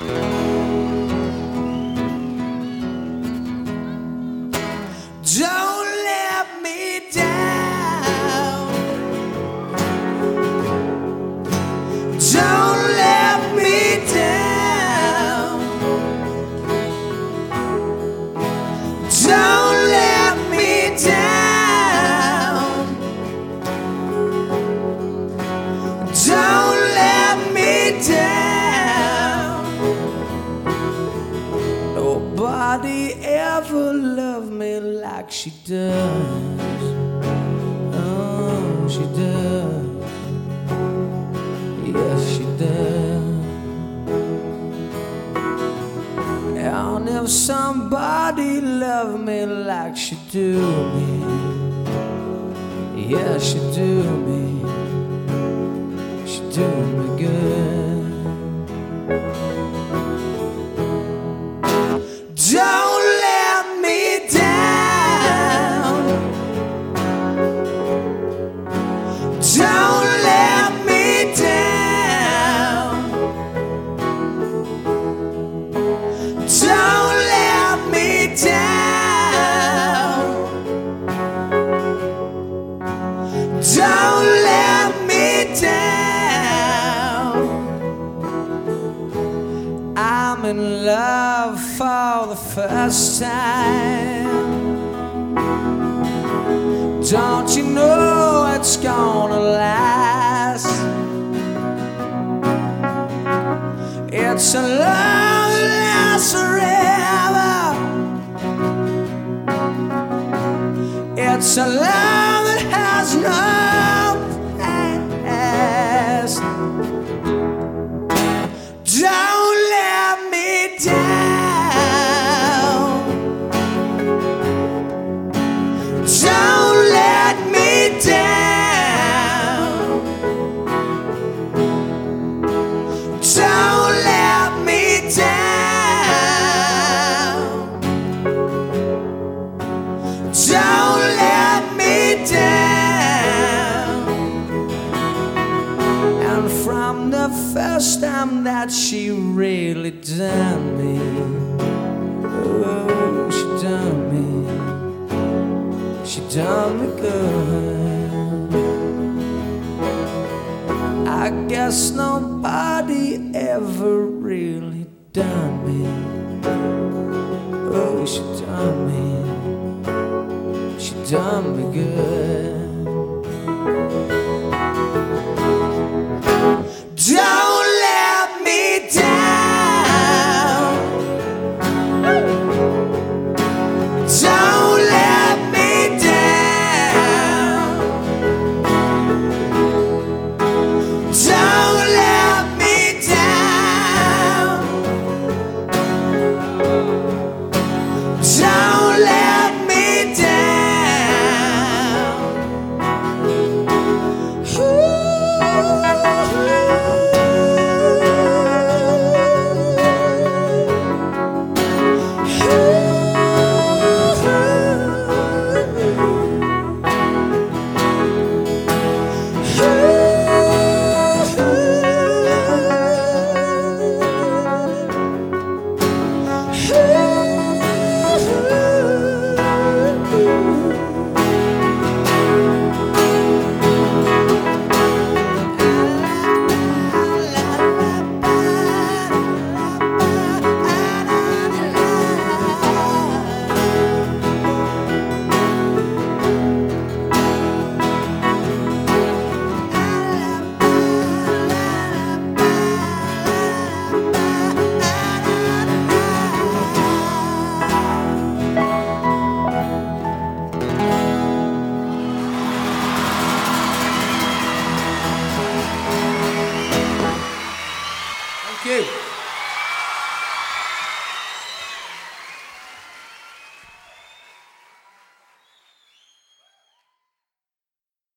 Don't let me down. Don't let me down. Don't let me down. Don't let me down. Nobody ever loved me like she does. Oh, she does. Yes, she does. And if somebody loved me like she do me, yeah, she do me. She do me good. Don't let me down. Don't let me down. Don't let me down. Don't let me down. I'm in love for the first time. Don't you know it's gonna last? It's a love that lasts forever. It's a love that has no past. Don't let me down. Don't let me down. Don't let me down. Don't let me down. And from the first time that she really done me, oh, she done me. She done me good. I guess nobody ever really done me. Oh, she done me. She done me good. Don't let me down. Don't let me down. Don't let me down. Don't let me down. Thank you.